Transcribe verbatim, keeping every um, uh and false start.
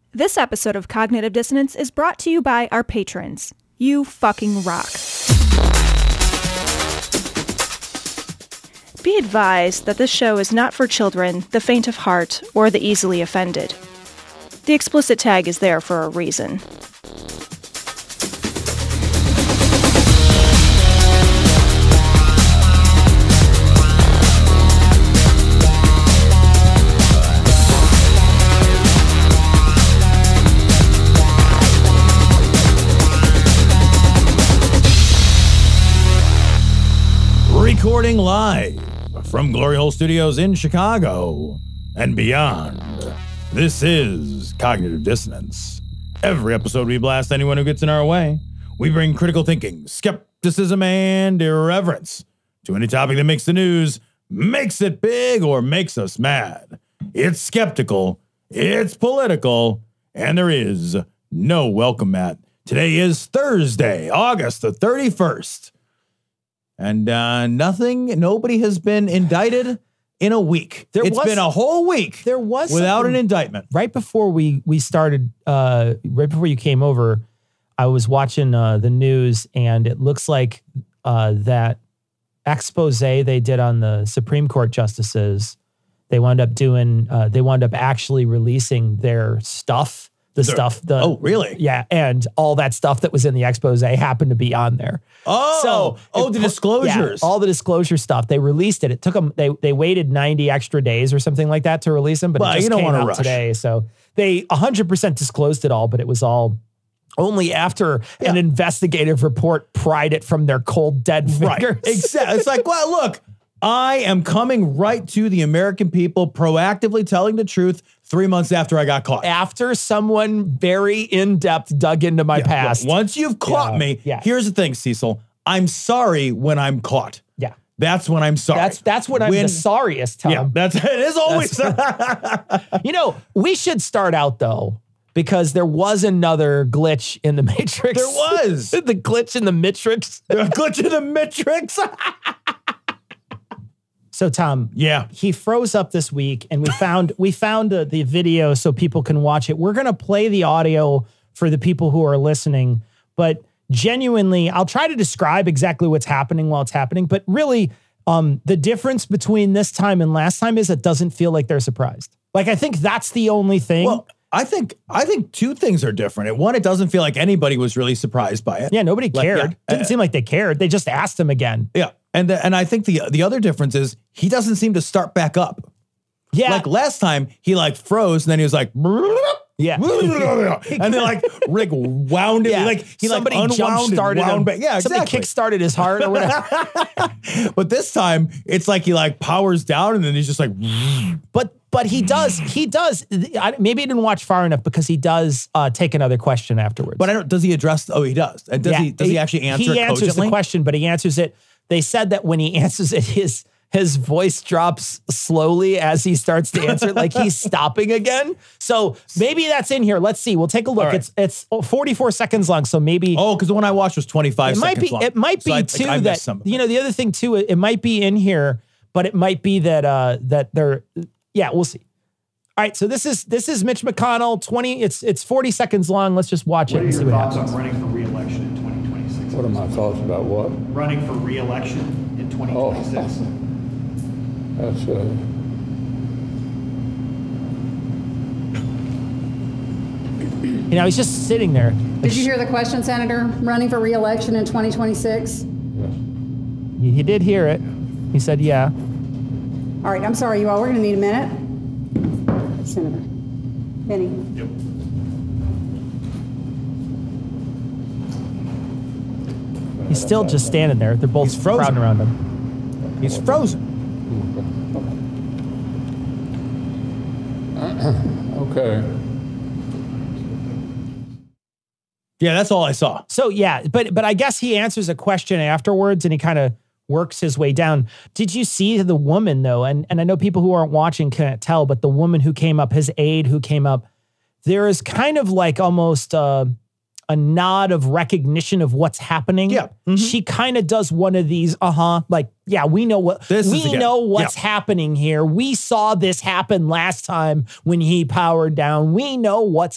This episode of Cognitive Dissonance is brought to you by our patrons. You fucking rock. Be advised that this show is not for children, the faint of heart, or the easily offended. The explicit tag is there for a reason. Recording live from Glory Hole Studios in Chicago and beyond. This is Cognitive Dissonance. Every episode we blast anyone who gets in our way. We bring critical thinking, skepticism, and irreverence to any topic that makes the news, makes it big, or makes us mad. It's skeptical, it's political, and there is no welcome mat. Today is Thursday, August the thirty-first. And uh, nothing, nobody has been indicted in a week. There it's was, been a whole week there was without an indictment. Right before we we started, uh, right before you came over, I was watching uh, the news, and it looks like uh, that expose they did on the Supreme Court justices, they wound up doing, uh, they wound up actually releasing their stuff. The They're, stuff, the oh really? Yeah, and all that stuff that was in the expose happened to be on there. Oh, so oh, the it, disclosures, yeah, all the disclosure stuff. They released it. It took them. They they waited ninety extra days or something like that to release them, but well, it just you don't came out rush. today. So they one hundred percent disclosed it all, but it was all only after yeah. an investigative report pried it from their cold dead fingers. Right. Exactly. It's like, well, look. I am coming right to the American people, proactively telling the truth three months after I got caught. After someone very in-depth dug into my yeah, past. Well, once you've caught yeah, me, yeah. here's the thing, Cecil. I'm sorry when I'm caught. Yeah. That's when I'm sorry. That's that's when I'm when, the sorriest, Tom. Yeah, that's, it is always. You know, we should start out, though, because there was another glitch in the Matrix. There was. The glitch in the Matrix. The glitch in the Matrix. So Tom, yeah, he froze up this week, and we found we found the, the video so people can watch it. We're gonna play the audio for the people who are listening, but genuinely, I'll try to describe exactly what's happening while it's happening. But really, um, the difference between this time and last time is it doesn't feel like they're surprised. Like I think that's the only thing. Well, I think I think two things are different. One, it doesn't feel like anybody was really surprised by it. Yeah, nobody cared. Like, yeah, Didn't uh, seem like they cared. They just asked him again. Yeah. And the, and I think the the other difference is he doesn't seem to start back up. Yeah. Like last time, he like froze and then he was like, yeah. and then like Rick wound it. Yeah. Like he Somebody like jump started him. Back. Yeah, exactly. Somebody kick-started his heart or whatever. But this time, it's like he like powers down and then he's just like. But but he does, he does, I, maybe he didn't watch far enough because he does uh, take another question afterwards. But I don't, does he address, oh, he does. And does yeah. he does he, he actually answer he it He answers cogently? the question, but he answers it. They said that when he answers it, his his voice drops slowly as he starts to answer it, like he's stopping again. So maybe that's in here. Let's see. We'll take a look. Right. It's it's forty-four seconds long, so maybe. Oh, because the one I watched was twenty-five it might seconds be, long. It might be, so too, I, I that, you know, the other thing, too, it, it might be in here, but it might be that, uh, that they're, yeah, we'll see. All right, so this is this is Mitch McConnell, twenty, it's it's forty seconds long. Let's just watch what it and see what happens. What are your thoughts on running for re-election in twenty twenty-six? What are my thoughts about what? Running for re-election in twenty twenty-six. Oh. That's uh You know, he's just sitting there. Did you hear the question, Senator? Running for re-election in twenty twenty-six? yes. He, he did hear it. He said, yeah. All right, I'm sorry, you all. We're going to need a minute. Senator. Benny. Yep. He's still just standing there. They're both He's frozen. crowding around him. He's frozen. Okay. Yeah, that's all I saw. So yeah, but but I guess he answers a question afterwards and he kind of works his way down. Did you see the woman though? And and I know people who aren't watching can't tell, but the woman who came up, his aide who came up, there is kind of like almost uh, a nod of recognition of what's happening. Yeah. Mm-hmm. She kind of does one of these, uh-huh, like, yeah, we know what, this we know what's yeah. happening here. We saw this happen last time when he powered down. We know what's